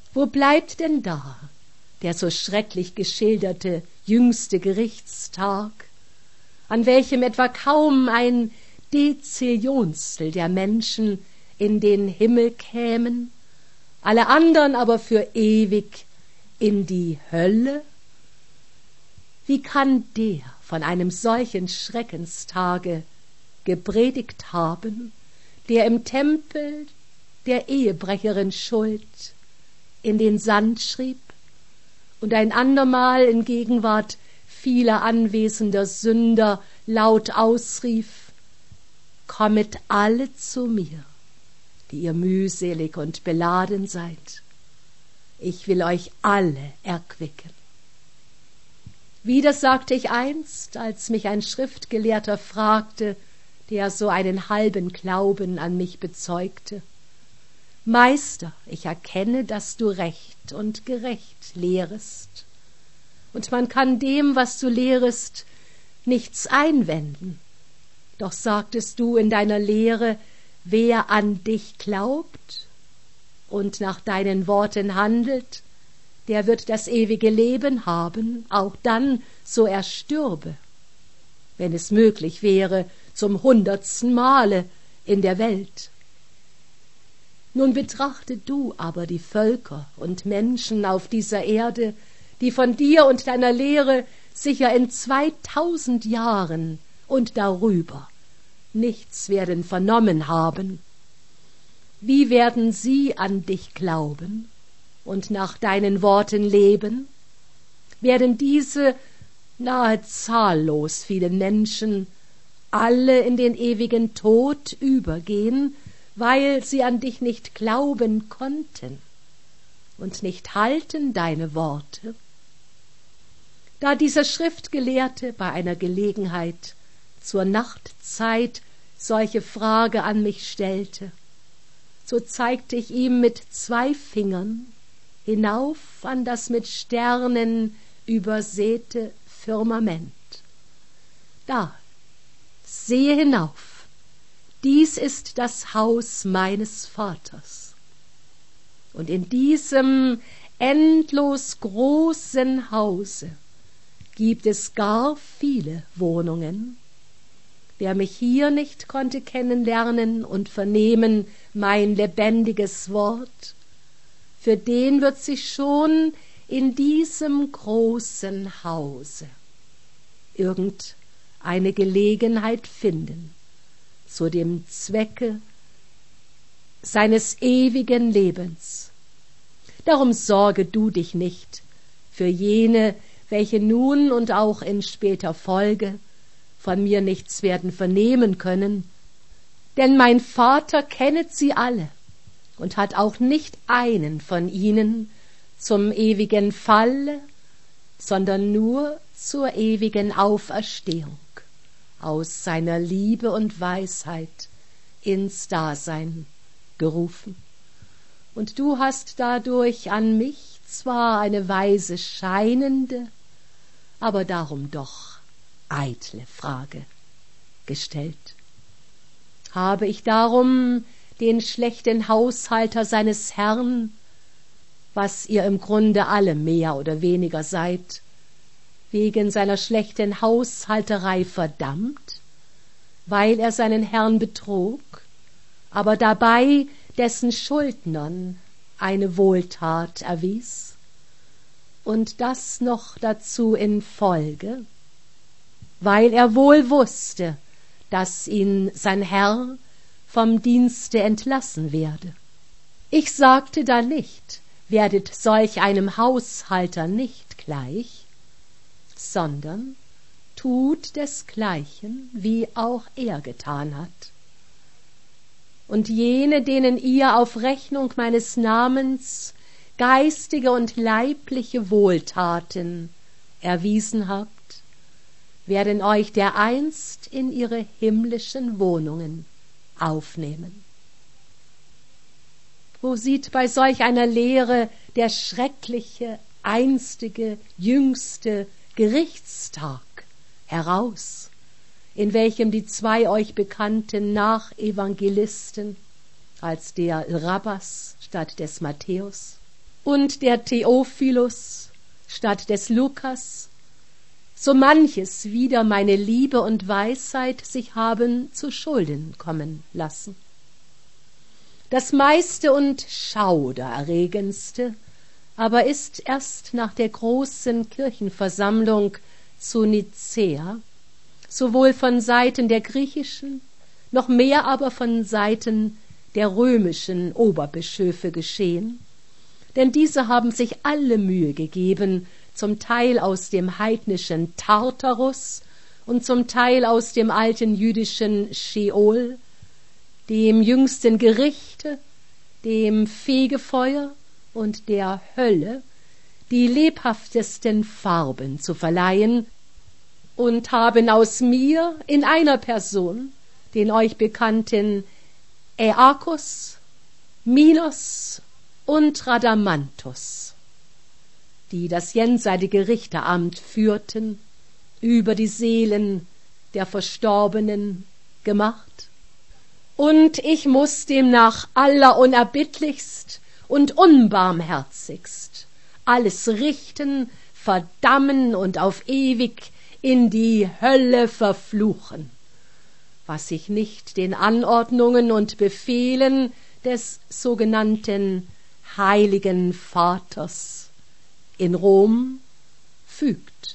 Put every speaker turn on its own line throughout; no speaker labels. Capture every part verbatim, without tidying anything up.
Wo bleibt denn da der so schrecklich geschilderte jüngste Gerichtstag, an welchem etwa kaum ein Dezillionstel der Menschen in den Himmel kämen, alle andern aber für ewig in die Hölle? Wie kann der von einem solchen Schreckenstage gepredigt haben, der im Tempel der Ehebrecherin Schuld in den Sand schrieb und ein andermal in Gegenwart vieler anwesender Sünder laut ausrief: Kommet alle zu mir, die ihr mühselig und beladen seid, ich will euch alle erquicken. Wieder sagte ich einst, als mich ein Schriftgelehrter fragte, der so einen halben Glauben an mich bezeugte: Meister, ich erkenne, dass du recht und gerecht lehrest, und man kann dem, was du lehrest, nichts einwenden. Doch sagtest du in deiner Lehre, wer an dich glaubt und nach deinen Worten handelt, der wird das ewige Leben haben, auch dann, so er stürbe, wenn es möglich wäre, zum hundertsten Male in der Welt. Nun betrachte du aber die Völker und Menschen auf dieser Erde, die von dir und deiner Lehre sicher in zweitausend Jahren und darüber nichts werden vernommen haben. Wie werden sie an dich glauben und nach deinen Worten leben? Werden diese nahe zahllos vielen Menschen alle in den ewigen Tod übergehen, weil sie an dich nicht glauben konnten und nicht halten deine Worte? Da dieser Schriftgelehrte bei einer Gelegenheit zur Nachtzeit solche Frage an mich stellte, so zeigte ich ihm mit zwei Fingern hinauf an das mit Sternen übersäte Firmament. Da, sehe hinauf, dies ist das Haus meines Vaters. Und in diesem endlos großen Hause gibt es gar viele Wohnungen. Wer mich hier nicht konnte kennenlernen und vernehmen mein lebendiges Wort, für den wird sich schon in diesem großen Hause irgendeine Gelegenheit finden, zu dem Zwecke seines ewigen Lebens. Darum sorge du dich nicht für jene, welche nun und auch in später Folge von mir nichts werden vernehmen können, denn mein Vater kennet sie alle und hat auch nicht einen von ihnen zum ewigen Falle, sondern nur zur ewigen Auferstehung aus seiner Liebe und Weisheit ins Dasein gerufen. Und du hast dadurch an mich zwar eine weise scheinende, aber darum doch eitle Frage gestellt. Habe ich darum den schlechten Haushalter seines Herrn, was ihr im Grunde alle mehr oder weniger seid, wegen seiner schlechten Haushalterei verdammt, weil er seinen Herrn betrog, aber dabei dessen Schuldnern eine Wohltat erwies, und das noch dazu in Folge, weil er wohl wusste, dass ihn sein Herr vom Dienste entlassen werde. Ich sagte da nicht, werdet solch einem Haushalter nicht gleich, sondern tut desgleichen, wie auch er getan hat. Und jene, denen ihr auf Rechnung meines Namens geistige und leibliche Wohltaten erwiesen habt, werden euch dereinst in ihre himmlischen Wohnungen aufnehmen. Wo sieht bei solch einer Lehre der schreckliche, einstige, jüngste Gerichtstag heraus, in welchem die zwei euch bekannten Nachevangelisten als der Rabbas statt des Matthäus und der Theophilus statt des Lukas, so manches wieder meine Liebe und Weisheit sich haben zu Schulden kommen lassen. Das meiste und schaudererregendste aber ist erst nach der großen Kirchenversammlung zu Nicäa, sowohl von Seiten der griechischen, noch mehr aber von Seiten der römischen Oberbischöfe geschehen, denn diese haben sich alle Mühe gegeben, zum Teil aus dem heidnischen Tartarus und zum Teil aus dem alten jüdischen Scheol, dem jüngsten Gerichte, dem Fegefeuer und der Hölle die lebhaftesten Farben zu verleihen und haben aus mir in einer Person den euch bekannten Äakos, Minos und Radamanthus, die das jenseitige Richteramt führten, über die Seelen der Verstorbenen gemacht. Und ich muß demnach allerunerbittlichst und unbarmherzigst alles richten, verdammen und auf ewig in die Hölle verfluchen, was sich nicht den Anordnungen und Befehlen des sogenannten Heiligen Vaters in Rom fügt.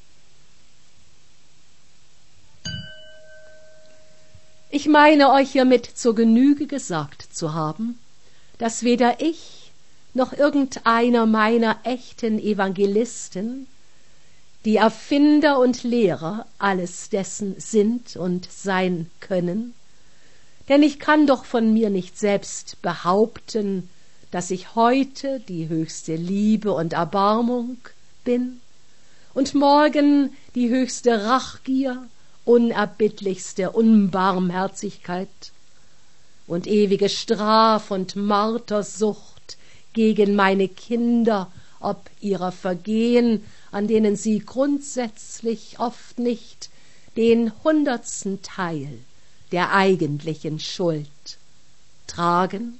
Ich meine euch hiermit zur Genüge gesagt zu haben, dass weder ich noch irgendeiner meiner echten Evangelisten die Erfinder und Lehrer alles dessen sind und sein können, denn ich kann doch von mir nicht selbst behaupten, dass ich heute die höchste Liebe und Erbarmung bin und morgen die höchste Rachgier, unerbittlichste Unbarmherzigkeit und ewige Straf und Martersucht gegen meine Kinder ob ihrer Vergehen, an denen sie grundsätzlich oft nicht den hundertsten Teil der eigentlichen Schuld tragen.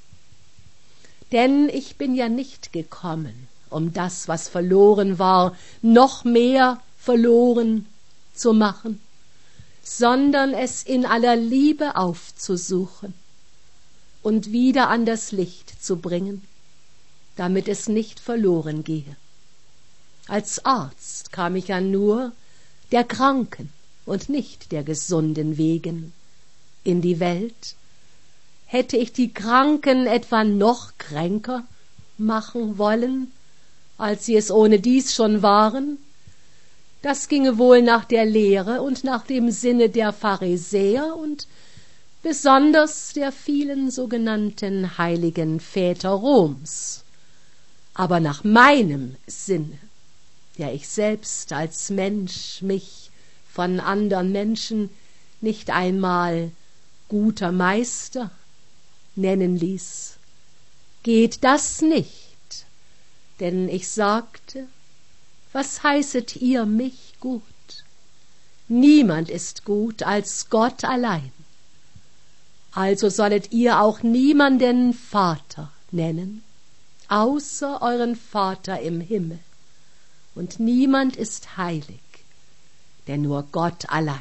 Denn ich bin ja nicht gekommen, um das, was verloren war, noch mehr verloren zu machen, sondern es in aller Liebe aufzusuchen und wieder an das Licht zu bringen, damit es nicht verloren gehe. Als Arzt kam ich ja nur der Kranken und nicht der Gesunden wegen in die Welt. Hätte ich die Kranken etwa noch kränker machen wollen, als sie es ohnedies schon waren? Das ginge wohl nach der Lehre und nach dem Sinne der Pharisäer und besonders der vielen sogenannten heiligen Väter Roms. Aber nach meinem Sinne, der ich selbst als Mensch mich von andern Menschen nicht einmal guter Meister nennen ließ, geht das nicht, denn ich sagte, was heißet ihr mich gut? Niemand ist gut als Gott allein. Also sollet ihr auch niemanden Vater nennen, außer euren Vater im Himmel. Und niemand ist heilig, denn nur Gott allein.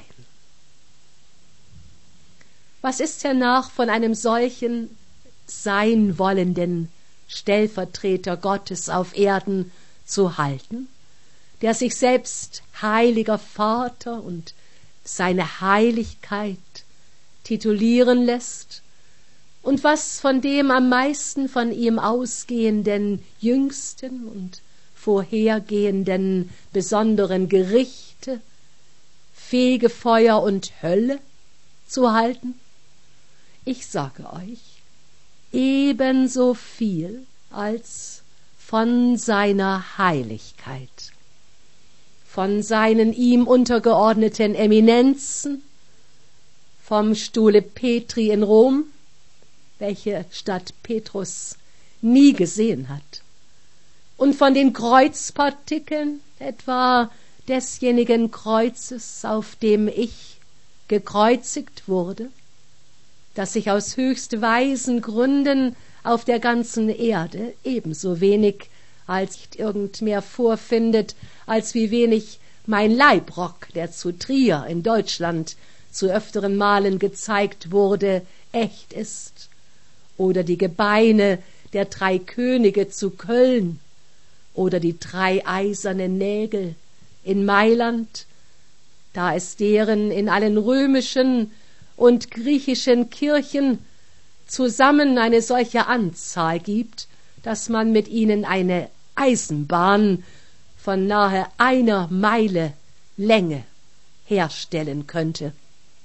Was ist hernach von einem solchen sein wollenden Stellvertreter Gottes auf Erden zu halten, der sich selbst heiliger Vater und seine Heiligkeit titulieren lässt, und was von dem am meisten von ihm ausgehenden jüngsten und vorhergehenden besonderen Gerichte, Fegefeuer und Hölle zu halten? Ich sage euch, ebenso viel als von seiner Heiligkeit, von seinen ihm untergeordneten Eminenzen, vom Stuhle Petri in Rom, welche Stadt Petrus nie gesehen hat, und von den Kreuzpartikeln, etwa desjenigen Kreuzes, auf dem ich gekreuzigt wurde, das sich aus höchst weisen Gründen auf der ganzen Erde ebenso wenig als irgend mehr vorfindet, als wie wenig mein Leibrock, der zu Trier in Deutschland zu öfteren Malen gezeigt wurde, echt ist, oder die Gebeine der drei Könige zu Köln, oder die drei eisernen Nägel in Mailand, da es deren in allen römischen und griechischen Kirchen zusammen eine solche Anzahl gibt, dass man mit ihnen eine Eisenbahn von nahe einer Meile Länge herstellen könnte.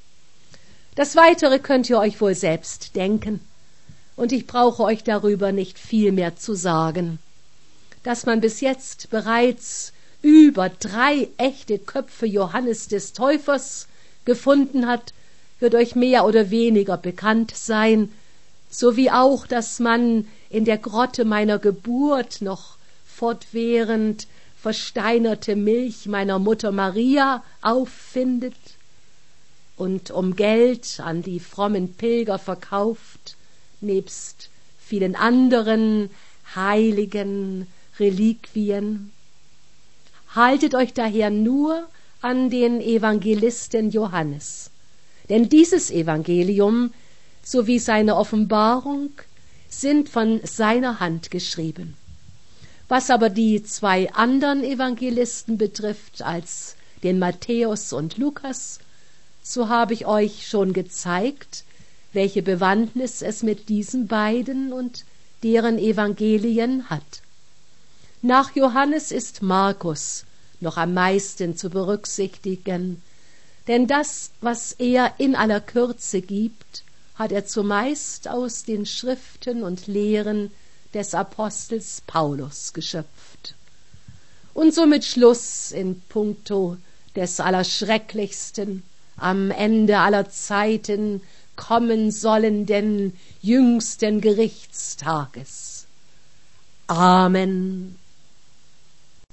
Das Weitere könnt ihr euch wohl selbst denken, und ich brauche euch darüber nicht viel mehr zu sagen. Dass man bis jetzt bereits über drei echte Köpfe Johannes des Täufers gefunden hat, wird euch mehr oder weniger bekannt sein, sowie auch, dass man in der Grotte meiner Geburt noch fortwährend versteinerte Milch meiner Mutter Maria auffindet und um Geld an die frommen Pilger verkauft, nebst vielen anderen heiligen Reliquien. Haltet euch daher nur an den Evangelisten Johannes, denn dieses Evangelium sowie seine Offenbarung sind von seiner Hand geschrieben. Was aber die zwei anderen Evangelisten betrifft, als den Matthäus und Lukas, so habe ich euch schon gezeigt, welche Bewandtnis es mit diesen beiden und deren Evangelien hat. Nach Johannes ist Markus noch am meisten zu berücksichtigen, denn das, was er in aller Kürze gibt, hat er zumeist aus den Schriften und Lehren des Apostels Paulus geschöpft. Und somit Schluss in puncto des Allerschrecklichsten, am Ende aller Zeiten kommen sollenden jüngsten Gerichtstages. Amen.